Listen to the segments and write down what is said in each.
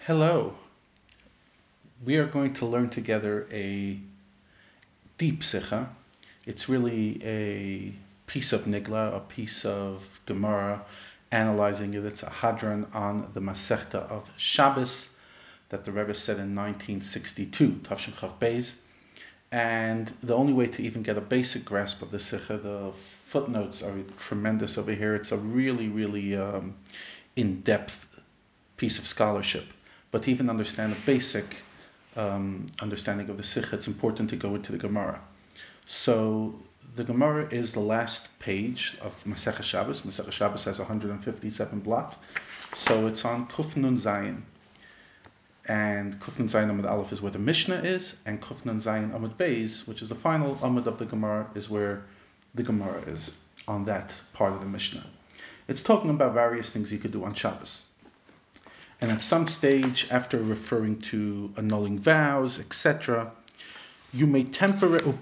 Hello. We are going to learn together a deep Sikha. It's really a piece of Nigla, a piece of Gemara, analyzing it. It's a Hadran on the Masechta of Shabbos that the Rebbe said in 1962, Tafshin Chav Beis. And the only way to even get a basic grasp of the Sikha, the footnotes are tremendous over here. It's a really in-depth piece of scholarship. But to even understand a basic understanding of the Sikha, it's important to go into the Gemara. So the Gemara is the last page of Masechah Shabbos. Masechah Shabbos has 157 blot. So it's on Kuf Nun Zayin. And Kuf Nun Zayin Amud Aleph is where the Mishnah is, and Kuf Nun Zayin Amud Beis, which is the final Amud of the Gemara, is where the Gemara is, on that part of the Mishnah. It's talking about various things you could do on Shabbos. And at some stage, after referring to annulling vows, etc., we may temporarily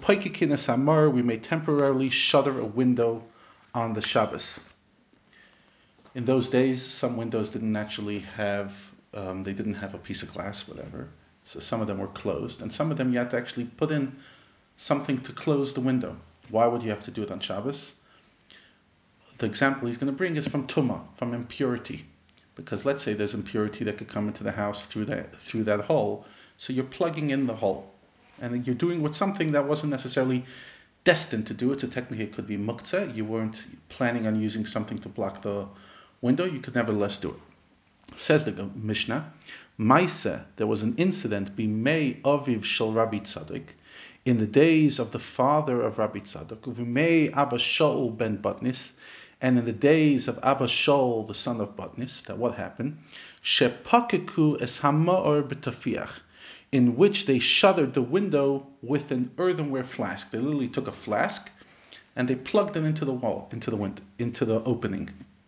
shutter a window on the Shabbos. In those days, some windows didn't actually have, they didn't have a piece of glass, whatever. So some of them were closed, and some of them you had to actually put in something to close the window. Why would you have to do it on Shabbos? The example he's going to bring is from Tumah, from impurity. Because let's say there's impurity that could come into the house through that hole, so you're plugging in the hole, and you're doing with something that wasn't necessarily destined to do it. So technically, it could be muktzah. You weren't planning on using something to block the window. You could nevertheless do it. Says the Mishnah, Maisa, there was an incident, Bimei Aviv Shel Rabbi Tzadok, in the days of the father of Rabbi Tzadok, Uvimei Abba Shaul ben Batnis, and in the days of Abba Shaul, the son of Batnis, that what happened? Shepakeku es hama'or b'tafiach, in which they shuttered the window with an earthenware flask. They literally took a flask and they plugged it into the wall, into the window, into the opening.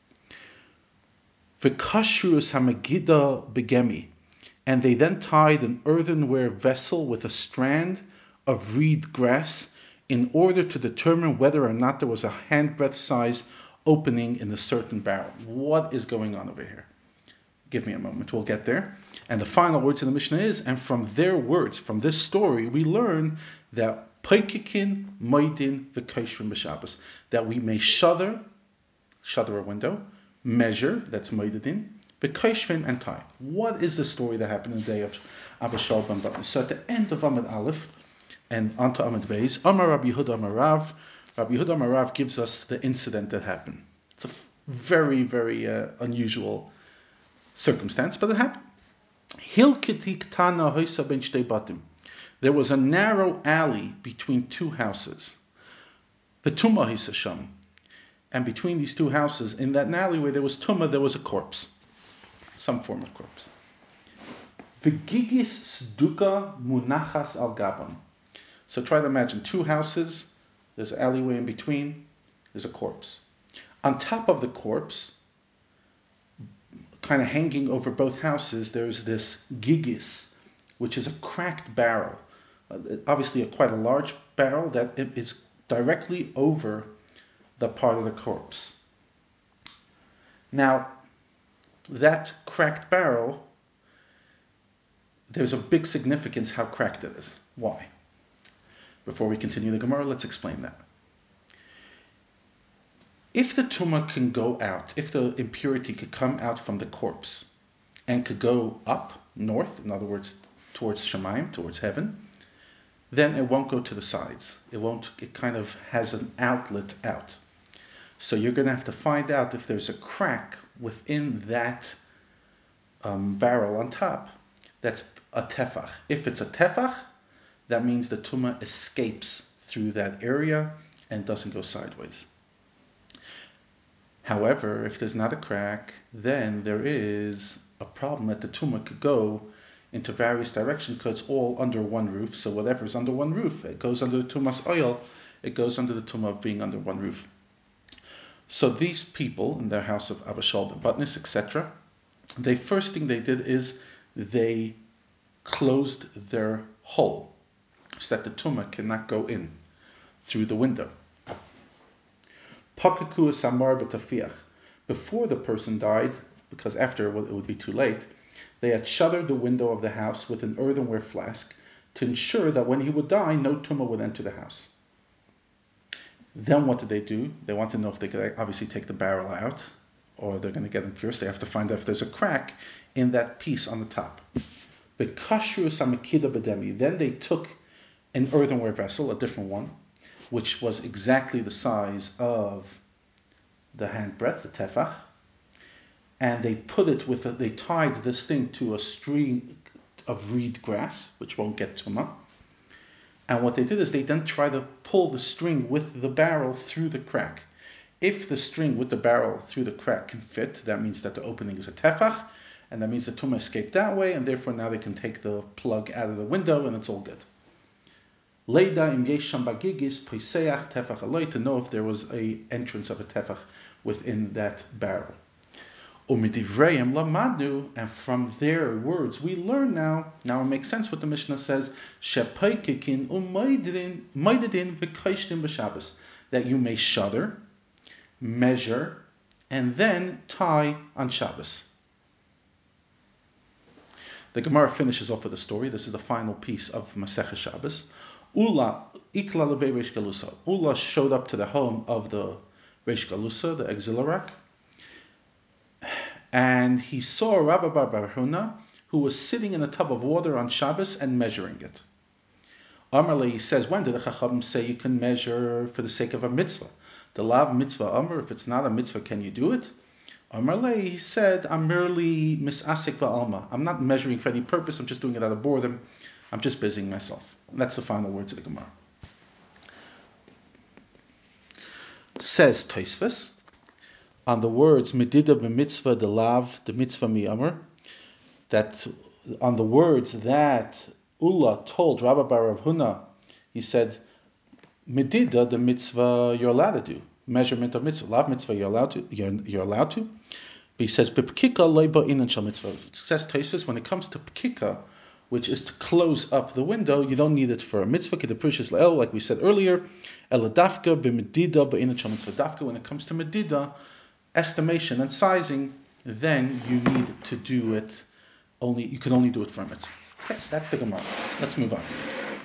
V'kashru es hamegida begemi, and they then tied an earthenware vessel with a strand of reed grass in order to determine whether or not there was a handbreadth size opening in a certain barrel. What is going on over here? Give me a moment, we'll get there. And the final words of the Mishnah is, and from their words, from this story, we learn that Peikikin Moidin V'Kaishrim B'Shabbos, that we may shudder a window, measure, that's Moidin, V'Kaishrim and tie. What is the story that happened in the day of Abba Shaul ben Batnis? So at the end of Amud Aleph and onto Amud Beis, Amar Rabbi Yehuda Amar Rav, Rabbi Yehuda Amar Rav gives us the incident that happened. It's a very unusual circumstance, but it happened. There was a narrow alley between two houses. And between these two houses, in that alley where there was tumah, there was a corpse, some form of corpse. V'gigis sduka munachas al gabam. So try to imagine two houses. There's an alleyway in between. There's a corpse. On top of the corpse, kind of hanging over both houses, there's this gigis, which is a cracked barrel. Obviously, quite a large barrel that is directly over the part of the corpse. Now, that cracked barrel, there's a big significance how cracked it is. Why? Before we continue the Gemara, let's explain that. If the tumah can go out, if the impurity could come out from the corpse and could go up north, in other words, towards Shemayim, towards heaven, then it won't go to the sides. It kind of has an outlet out. So you're going to have to find out if there's a crack within that barrel on top. That's a tefach. If it's a tefach, that means the tumah escapes through that area and doesn't go sideways. However, if there's not a crack, then there is a problem that the tumah could go into various directions because it's all under one roof. So whatever's under one roof, it goes under the tumah's oil, it goes under the tumah of being under one roof. So these people in their house of Abba Shaul ben Batnis, etc., the first thing they did is they closed their hole so that the tumah cannot go in through the window. Pakaku samar b'tafiach. Before the person died, because after it would be too late, they had shuttered the window of the house with an earthenware flask to ensure that when he would die, no tumah would enter the house. Then what did they do? They want to know if they could obviously take the barrel out, or they're going to get impure. They have to find out if there's a crack in that piece on the top. Then they took an earthenware vessel, a different one, which was exactly the size of the handbreadth, the tefach, and they they tied this thing to a string of reed grass, which won't get tumah. And what they did is they then try to pull the string with the barrel through the crack. If the string with the barrel through the crack can fit, that means that the opening is a tefach, and that means the tumah escaped that way, and therefore now they can take the plug out of the window, and it's all good. Leida im yesh sham bagigis poiseach tefach aloi, to know if there was a entrance of a tefach within that barrel. Umidivreim lamadu, and from their words we learn now it makes sense what the Mishnah says, shepaikikin umaydin v'kaishtin b'Shabbos, that you may shudder, measure, and then tie on Shabbos. The Gemara finishes off with a story. This is the final piece of Masechah Shabbos. Ula ikla levei Reish Galusa. Ula showed up to the home of the Reish Galusa, the Exilarak, and he saw Rabbi Bar Huna, who was sitting in a tub of water on Shabbos and measuring it. Amarle, he says, when did the Chachamim say you can measure for the sake of a mitzvah? The lav mitzvah Amr, if it's not a mitzvah, can you do it? Amarle, he said, I'm merely misasik ba'alma. I'm not measuring for any purpose, I'm just doing it out of boredom. I'm just busying myself. And that's the final words of the Gemara. Says Tosfos, on the words medida b'mitzvah de lav, the mitzvah mi amr, that on the words that Ula told Rabbi Bar Rav Huna, he said, medida, the mitzvah you're allowed to do, measurement of mitzvah, lav mitzvah you're allowed to. But he says, b'pkika leiba inan shal mitzvah. It says Tosfos, when it comes to pkika, which is to close up the window, you don't need it for a mitzvah, like we said earlier, eladafka b'medida b'inan shal mitzvah. Dafka, when it comes to medida, estimation and sizing, then you need to do it only. You can only do it for a mitzvah. Okay, that's the Gemara. Let's move on.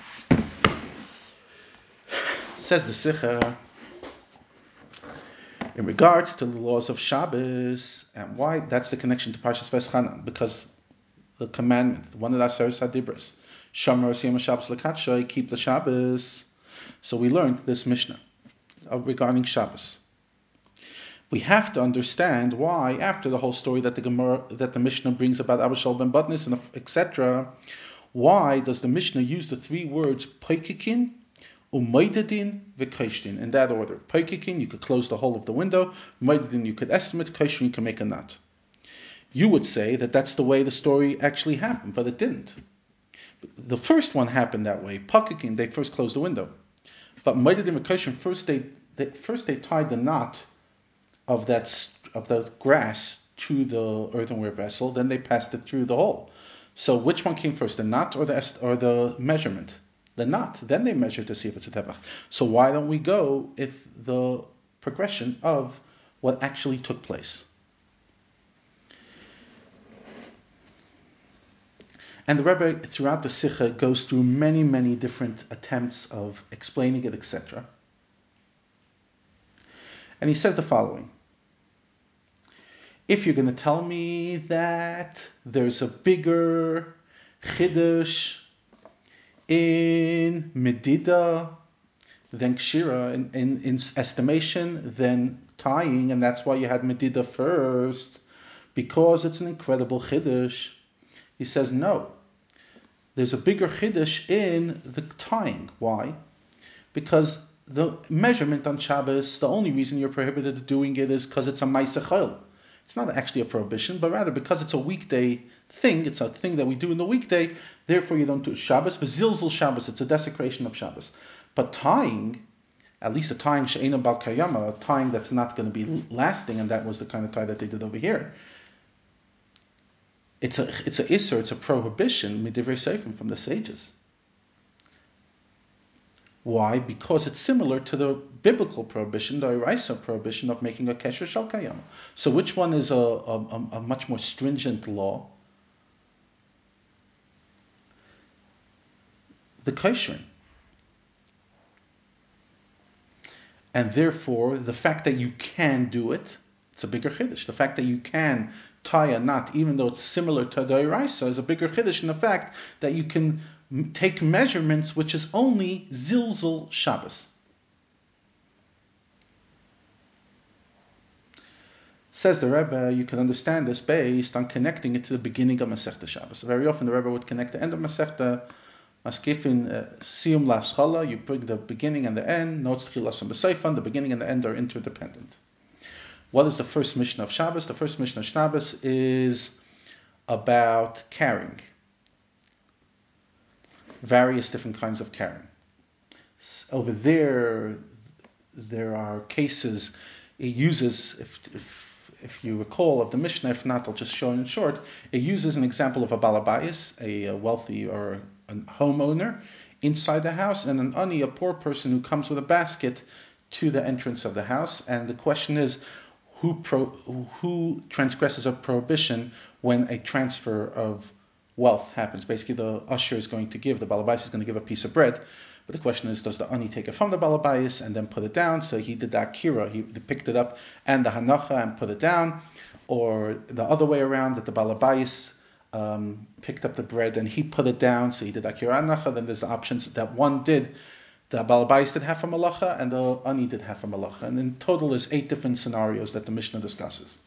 Says the Sikha, in regards to the laws of Shabbos, and why that's the connection to Parshas Veschanan, because the commandment, one of the Aseres Hadibros, Shamar Siyam Shabbos Lekatshay, keep the Shabbos. So we learned this Mishnah regarding Shabbos. We have to understand why, after the whole story that the Mishnah brings about Abba Shaul ben Batnis and etc., why does the Mishnah use the three words Paikikin, Umaydadin, V'kaishtin, in that order? Paikikin, you could close the whole of the window. Umaydadin, you could estimate. Kaishtin, you can make a knot. You would say that that's the way the story actually happened, but it didn't. The first one happened that way. Paikikin, they first closed the window. But Umaydadin, V'kaishtin, first they tied the knot of the grass to the earthenware vessel, then they passed it through the hole. So which one came first, the knot or the measurement? The knot. Then they measured to see if it's a tefach. So why don't we go with the progression of what actually took place? And the Rebbe throughout the Sikha goes through many, many different attempts of explaining it, etc. And he says the following. If you're going to tell me that there's a bigger chiddush in medida than kshira, in estimation, than tying, and that's why you had medida first, because it's an incredible chiddush, he says no. There's a bigger chiddush in the tying. Why? Because the measurement on Shabbos, the only reason you're prohibited doing it is because it's a ma'aseh chol. It's not actually a prohibition, but rather because it's a weekday thing, it's a thing that we do in the weekday, therefore you don't do Shabbos. V'zilzul Shabbos, it's a desecration of Shabbos. But tying, at least a tying she'ena bal kayama, a tying that's not going to be lasting, and that was the kind of tie that they did over here. It's a isser, it's a prohibition, midivrei seifim, from the sages. Why? Because it's similar to the biblical prohibition, the Oraisa prohibition of making a kesher shel kayama. So which one is a much more stringent law? the kosherin. And therefore, the fact that you can do it, it's a bigger chiddush. The fact that you can tie a knot, even though it's similar to Doiraisa, is a bigger chiddush in the fact that you can take measurements, which is only Zilzul Shabbos. Says the Rebbe, you can understand this based on connecting it to the beginning of Masechta Shabbos. Very often the Rebbe would connect the end of Masechta, Maskifin Siyum Laschala, you bring the beginning and the end, Notes Tchilas and B'Seifan, the beginning and the end are interdependent. What is the first mission of Shabbos? The first mission of Shabbos is about carrying. Various different kinds of carrying. Over there are cases, it uses, if you recall of the Mishnah, if not, I'll just show it in short. It uses an example of a balabayas, a wealthy or a homeowner inside the house, and an ani, a poor person who comes with a basket to the entrance of the house. And the question is, who transgresses a prohibition when a transfer of wealth happens? Basically, the usher is going to give, the balabayas is going to give a piece of bread. But the question is, does the ani take it from the balabayas and then put it down? So he did the akira, he picked it up and the hanacha and put it down, or the other way around, that the balabayas picked up the bread and he put it down, so he did akira hanacha. Then there's the options that one did, the balabayas did half a malacha and the ani did half a malacha. And in total there's 8 different scenarios that the Mishnah discusses.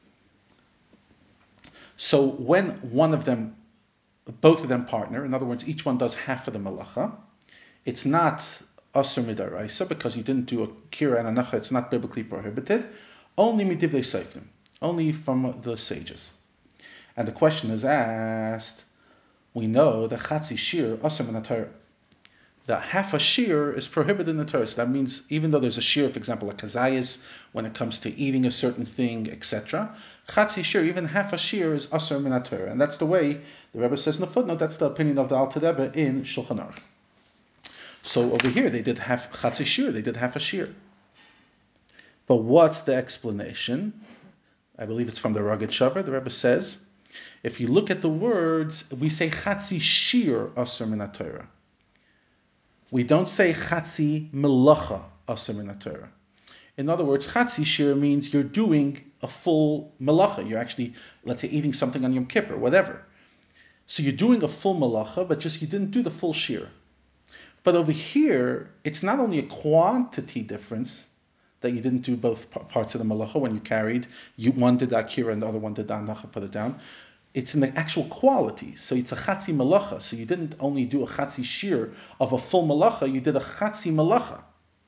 So when both of them partner, in other words, each one does half of the malacha, it's not asur midaraisa because you didn't do a kira and anacha. It's not biblically prohibited. Only midivdei seifrim, only from the sages. And the question is asked. We know that chatzi shir asur min haTorah. That half a shir is prohibited in the Torah. So that means even though there's a shir, for example, a kazayas, when it comes to eating a certain thing, etc., chatzi shir, even half a shir is asur min haTorah. And that's the way the Rebbe says in the footnote. That's the opinion of the Alter Rebbe in Shulchan Aruch. So over here they did half chatzi shir, they did half a shir. But what's the explanation? I believe it's from the Ragat Shavar. The Rebbe says, if you look at the words, we say chatzi shir asur min haTorah. We don't say chatzi melacha asur min haTorah. In other words, chatzi shir means you're doing a full melacha. You're actually, let's say, eating something on Yom Kippur, whatever. So you're doing a full melacha, but just you didn't do the full shir. But over here, it's not only a quantity difference that you didn't do both parts of the malacha when you carried. One did the akira and the other one did the anacha, put it down. It's in the actual quality. So it's a chatzi malacha. So you didn't only do a chatzi shir of a full malacha, you did a chatzi malacha.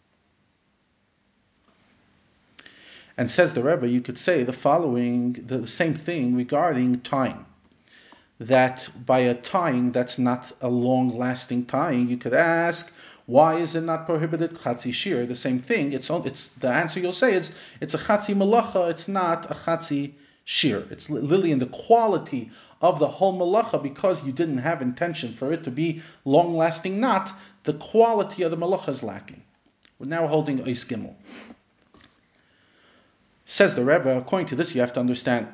And says the Rebbe, you could say the following, the same thing regarding tying. That by a tying that's not a long-lasting tying, you could ask, why is it not prohibited chatzi shir? The same thing. It's the answer you'll say is it's a chatzi malacha. It's not a chatzi shir. It's literally in the quality of the whole malacha, because you didn't have intention for it to be long-lasting. Not the quality of the malacha is lacking. We're now holding Eis Gimel. Says the Rebbe, according to this, you have to understand.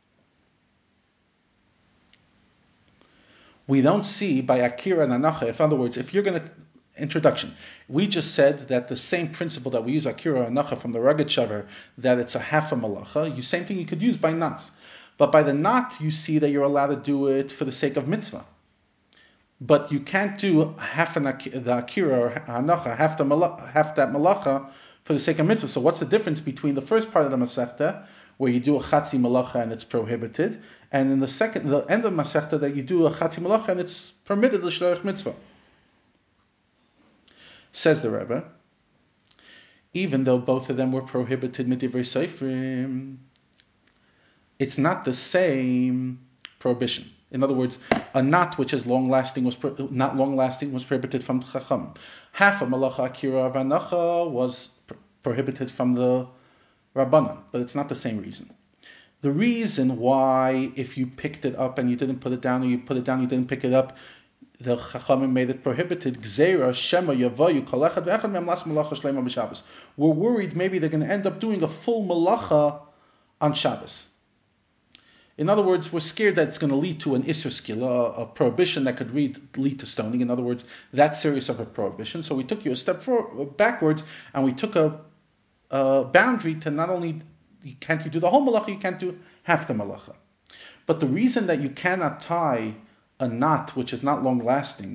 We don't see by akira and anacha. In other words, if you're going to introduction, we just said that the same principle that we use akira and anacha from the Ragat Shavar, that it's a half a malacha. Same thing you could use by knots, but by the knot you see that you're allowed to do it for the sake of mitzvah. But you can't do half the akira or anacha, half that malacha for the sake of mitzvah. So what's the difference between the first part of the masechta, where you do a chatzi malacha and it's prohibited, and in the end of masechta that you do a chatzi malacha and it's permitted l'shlerach mitzvah? Says the Rebbe, even though both of them were prohibited midivrei seifrim, it's not the same prohibition. In other words, a knot which is long-lasting was prohibited from Chacham. Half a malacha akira of anacha was prohibited from the Rabbanan, but it's not the same reason. The reason why, if you picked it up and you didn't put it down, or you put it down and you didn't pick it up, the Chachamim made it prohibited. Gzeira, Shema, Yavayu, Kalechad, Ve'echad Me'am Las Malacha Shleima B'Shabbos. We're worried maybe they're going to end up doing a full malacha on Shabbos. In other words, we're scared that it's going to lead to an Isser Skila, a prohibition that could lead to stoning. In other words, that's serious of a prohibition. So we took you a step backwards, and we took a boundary to not only can't you do the whole malacha, you can't do half the malacha. But the reason that you cannot tie a knot which is not long lasting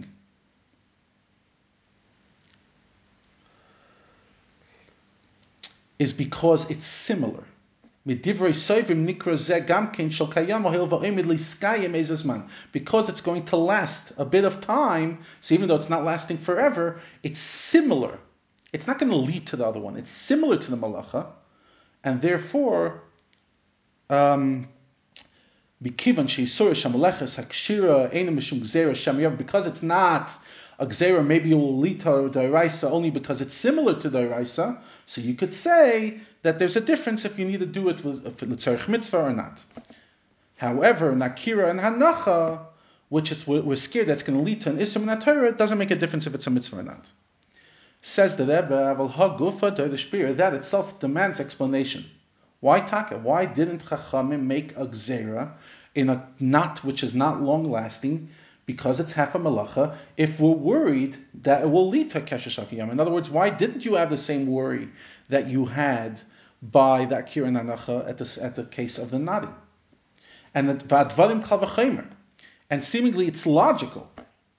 is because it's similar. Because it's going to last a bit of time, so even though it's not lasting forever, it's similar. It's not going to lead to the other one. It's similar to the malacha, and therefore, because it's not a gzera, maybe it will lead to deraisa only because it's similar to deraisa. So you could say that there's a difference if you need to do it with l'tzarech mitzvah or not. However, nakira and hanacha, which we're scared that's going to lead to an isra min haTorah, it doesn't make a difference if it's a mitzvah or not. Says the Rebbe, "Aval hagufa d'shpira." That itself demands explanation. Why taka? Why didn't Chachamim make a gzera in a knot which is not long lasting? Because it's half a malacha, if we're worried that it will lead to Kesher Shakiyam. In other words, why didn't you have the same worry that you had by the Akira Nanacha at the case of the Nadi? And that Va'advarim Kal V'Chomer. And seemingly it's logical.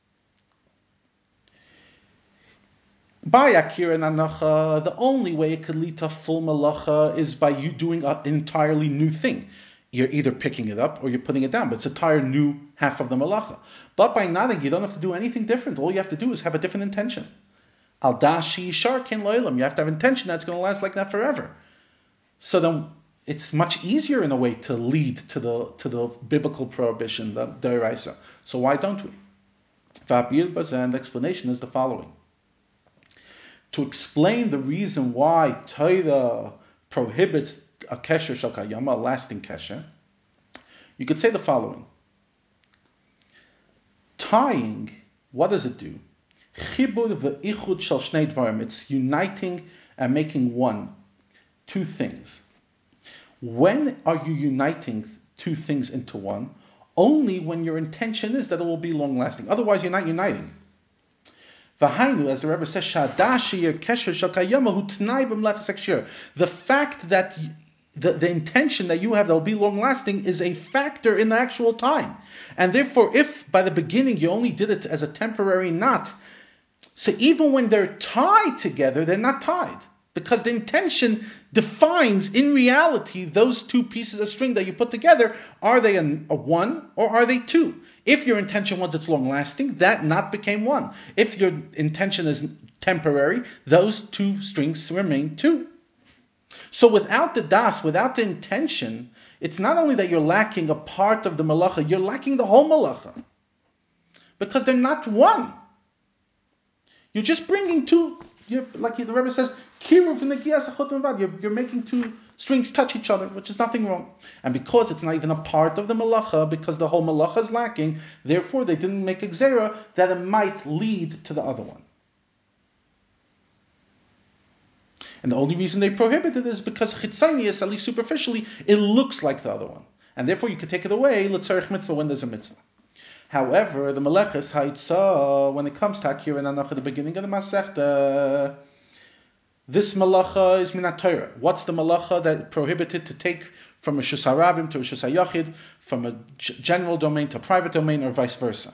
By Akira Nanacha, the only way it could lead to full malacha is by you doing an entirely new thing. You're either picking it up or you're putting it down, but it's a entire new half of the malacha. But by nodding, you don't have to do anything different. All you have to do is have a different intention. Al dashi yishar kin lo'olam. You have to have intention that's going to last like that forever. So then it's much easier in a way to lead to the biblical prohibition, the deraisa. So why don't we? And the explanation is the following. To explain the reason why Torah prohibits a kesher shel kayama, a lasting kesher, you could say the following. Tying, what does it do? Chibur ve'ichud shel shnei dvarim. It's uniting and making one. Two things. When are you uniting two things into one? Only when your intention is that it will be long lasting. Otherwise, you're not uniting. V'hainu, as the Rebbe says, shadashi kesher shel kayama hu t'nai b'mlachas hakshir. The fact that the intention that you have that will be long lasting is a factor in the actual time. And therefore, if by the beginning you only did it as a temporary knot, so even when they're tied together, they're not tied. Because the intention defines, in reality, those two pieces of string that you put together. Are they a one or are they two? If your intention was it's long lasting, that knot became one. If your intention is temporary, those two strings remain two. So without the das, without the intention, it's not only that you're lacking a part of the malacha, you're lacking the whole malacha. Because they're not one. You're just bringing two, like the Rebbe says, you're making two strings touch each other, which is nothing wrong. And because it's not even a part of the malacha, because the whole malacha is lacking, therefore they didn't make a gzera that it might lead to the other one. And the only reason they prohibited it is because chitzonius, at least superficially, it looks like the other one. And therefore you could take it away, l'tzarech mitzvah, when there's a mitzvah. However, the Meleches Haitzah, when it comes to Akira Nanach at the beginning of the Masechta, this malacha is min haTorah. What's the malacha that prohibited to take from a Shus HaRabim to a Shus HaYachid, from a general domain to a private domain, or vice versa?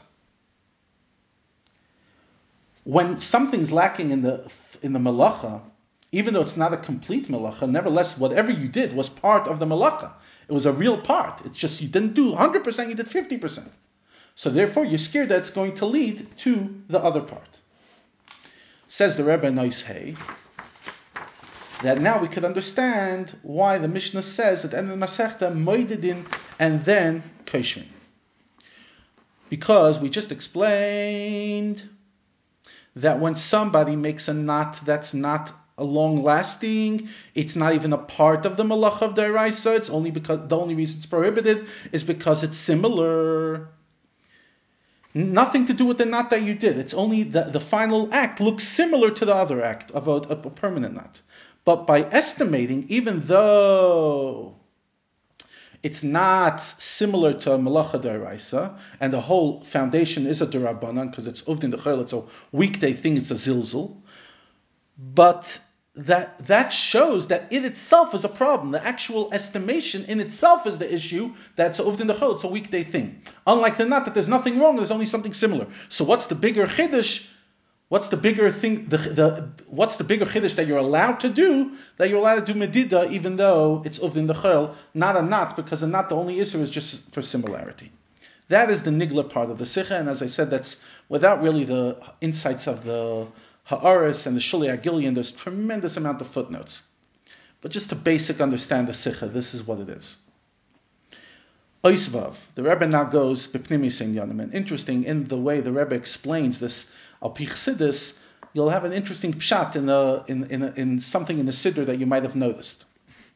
When something's lacking in the malacha, even though it's not a complete malacha, nevertheless, whatever you did was part of the malacha. It was a real part. It's just you didn't do 100%, you did 50%. So therefore, you're scared that it's going to lead to the other part. Says the Rebbe Nois Hey, that now we could understand why the Mishnah says at the end of the Masechta, Moedidin and then Koshrin. Because we just explained that when somebody makes a knot that's not a long lasting, it's not even a part of the malacha of deraisa, it's only because the only reason it's prohibited is because it's similar. Nothing to do with the knot that you did. It's only the final act looks similar to the other act of a permanent knot. But by estimating, even though it's not similar to a Malacha D'Oraisa, and the whole foundation is a D'Rabbanan because it's Uvdin D'Chol, it's a weekday thing, it's a Zilzul. But that shows that it itself is a problem. The actual estimation in itself is the issue. That's Uvdin D'Chol, it's a weekday thing. Unlike the Nat, that there's nothing wrong, there's only something similar. So what's the bigger Chiddush? What's the bigger thing? What's the bigger chiddush that you're allowed to do? That you're allowed to do medida, even though it's uvdin dechel, not a nat, because a nat the only issue is just for similarity. That is the nigla part of the sikha, and as I said, that's without really the insights of the ha'aris and the shuli agilian. There's tremendous amount of footnotes, but just to basic understand the sikha, this is what it is. Oisvav. The Rebbe now goes b'pnimis inyanim, and interesting in the way the Rebbe explains this. Al pi Chassidus, you'll have an interesting pshat in something in the Siddur that you might have noticed.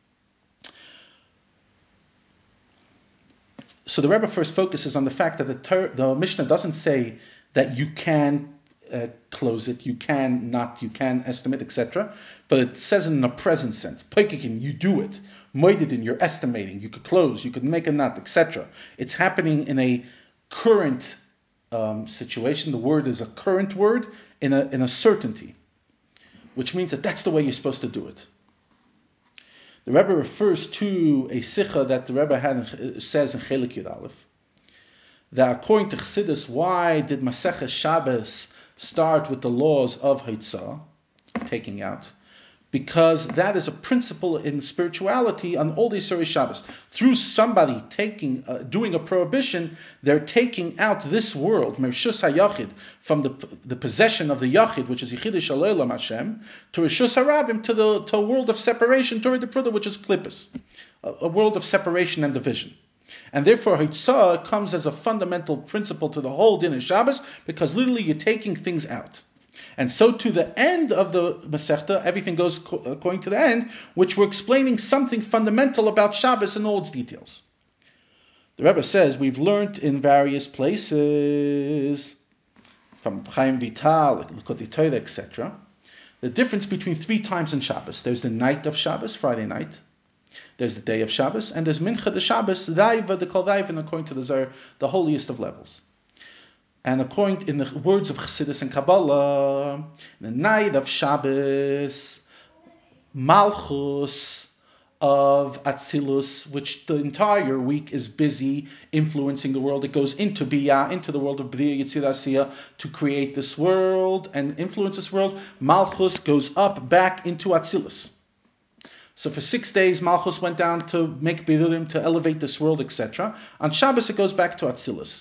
So the Rebbe first focuses on the fact that the Mishnah doesn't say that you can close it, you can estimate, etc. But it says it in a present sense. Peikikin, you do it. Moedidin, you're estimating. You could close, you could make a nut, etc. It's happening in a current situation. The word is a current word in a certainty, which means that that's the way you're supposed to do it. The Rebbe refers to a sikha that the Rebbe says in Chelik Yud Aleph, that according to Chassidus, why did Maseches Shabbos start with the laws of Haitzah, of taking out? Because that is a principle in spirituality on all the Yisrei Shabbos. Through somebody doing a prohibition, they're taking out this world, Mershus HaYachid, from the possession of the Yachid, which is Yichidish Alolam Hashem, to Rishus HaRabim, to a world of separation, Torah de Pruda, which is Klippus, a world of separation and division. And therefore, Haitzah comes as a fundamental principle to the whole din of Shabbos, because literally you're taking things out. And so to the end of the Masechta, everything goes according to the end, which we're explaining something fundamental about Shabbos in all its details. The Rebbe says, we've learned in various places, from Chaim Vital, Likutei Torah, etc., the difference between 3 times in Shabbos. There's the night of Shabbos, Friday night. There's the day of Shabbos, and there's Mincha de Shabbos, Daiva, the Kol Daiva, according to the Zohar, the holiest of levels. And according in the words of Chassidus and Kabbalah, the night of Shabbos, Malchus of Atzilus, which the entire week is busy influencing the world. It goes into Biyah, into the world of B'riya Yitzir Asiyah, to create this world and influence this world. Malchus goes up back into Atzilus. So for 6 days, Malchus went down to make Birurim, to elevate this world, etc. On Shabbos, it goes back to Atzilus.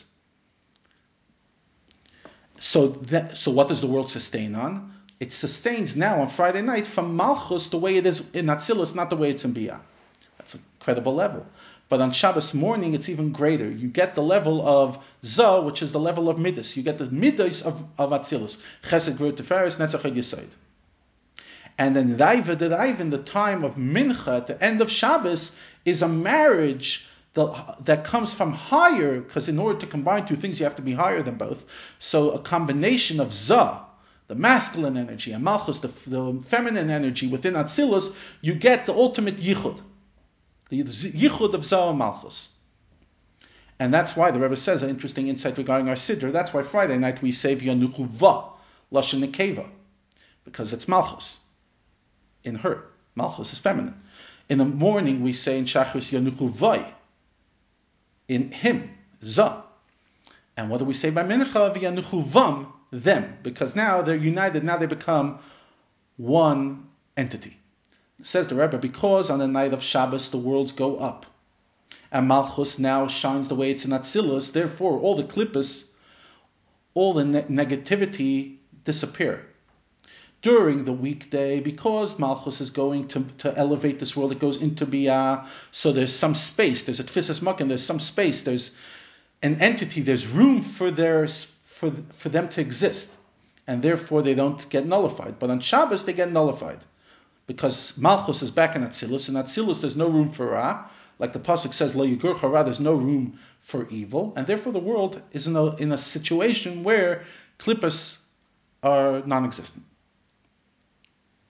So what does the world sustain on? It sustains now on Friday night from Malchus the way it is in Atzilus, not the way it's in Biyah. That's a credible level. But on Shabbos morning, it's even greater. You get the level of Zah, which is the level of Midas. You get the Midas of Atzilus. Chesed, Gvur, Tiferes, Netzach, Hod, Yesod. And then Raiva, the time of Mincha, at the end of Shabbos, is a marriage that comes from higher, because in order to combine 2 things, you have to be higher than both. So a combination of Zah, the masculine energy, and Malchus, the feminine energy within Atzilus, you get the ultimate Yichud. The Yichud of Zah and Malchus. And that's why the Rebbe says an interesting insight regarding our Siddur. That's why Friday night we say V'yanuchu Va, Lashon Nekeva, because it's Malchus in her. Malchus is feminine. In the morning we say in Shachris Yanuchu Vai, in him, Zah. And what do we say by Mincha? V'yanuchu Vam, them, because now they're united, now they become one entity. Says the Rebbe, because on the night of Shabbos the worlds go up, and Malchus now shines the way it's in Atzilus, therefore all the klippus, all the negativity disappear. During the weekday, because Malchus is going to elevate this world, it goes into Biyah, so there's some space, there's a Tfisas Makim, there's some space, there's an entity, there's room for them to exist, and therefore they don't get nullified. But on Shabbos they get nullified, because Malchus is back in Atzilus, and Atzilus there's no room for Ra, like the pasuk says, Lo Yigur Ra, there's no room for evil, and therefore the world is in a situation where klippas are non-existent.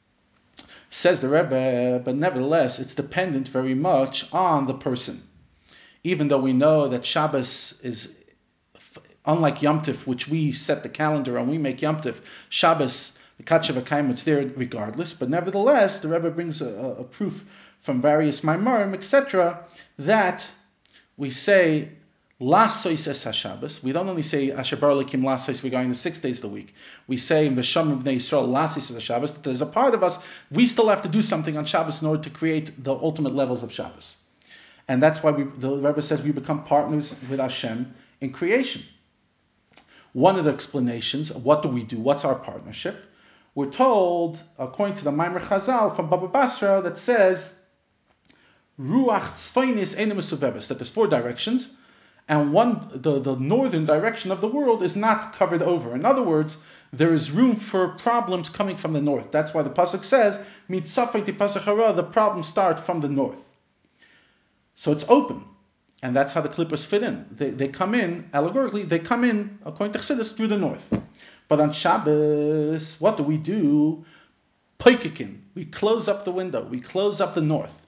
Says the Rebbe, but nevertheless, it's dependent very much on the person. even though we know that Shabbos is, unlike Yom Tif, which we set the calendar and we make Yom Tif, Shabbos, the Katsha V'Kaim, it's there regardless, but nevertheless, the Rebbe brings a proof from various Maimarim, etc., that we say, Lasois es HaShabbos. We don't only say Asher Bar Elokim Lasois regarding the 6 days of the week. We say in V'Shamim Bnei Yisrael Lasois es HaShabbos, that there's a part of us, we still have to do something on Shabbos in order to create the ultimate levels of Shabbos. And that's why the Rebbe says we become partners with Hashem in creation. One of the explanations, what do we do? What's our partnership? We're told, according to the Maimer Chazal from Baba Basra, that says, Ruach Tzfainis Eina Mesuveves, that there's 4 directions, and the northern direction of the world is not covered over. In other words, there is room for problems coming from the north. That's why the pasuk says, Mitzafei ti pasuk hara, the problems start from the north. So it's open, and that's how the klippos fit in. They come in, allegorically, according to Chassidus, through the north. But on Shabbos, what do? Poikikin, we close up the window, we close up the north.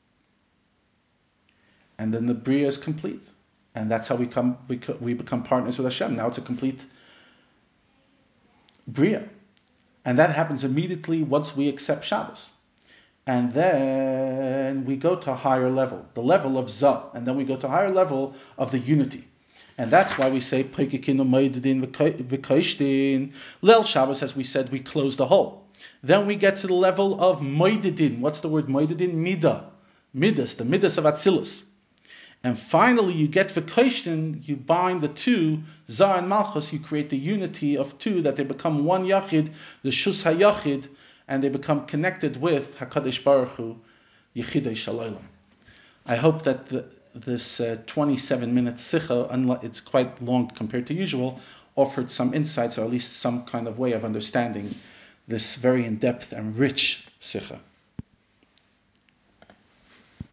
And then the Bria is complete. And that's how we become partners with Hashem. Now it's a complete Bria. And that happens immediately once we accept Shabbos. And then we go to a higher level, the level of Zah. And then we go to a higher level of the unity. And that's why we say, Leil Shabbos, as we said, we close the hole. Then we get to the level of Moedidin. What's the word Moedidin? Midah. Midas, the Midas of Atzilus. And finally, you get V'koishtin, you bind the two, Zah and Malchus, you create the unity of two, that they become one Yachid, the Shus HaYachid, and they become connected with HaKadosh Baruch Hu, Yechidei Shalolam. I hope that this 27-minute Sikha, it's quite long compared to usual, offered some insights, or at least some kind of way of understanding this very in-depth and rich Sikha.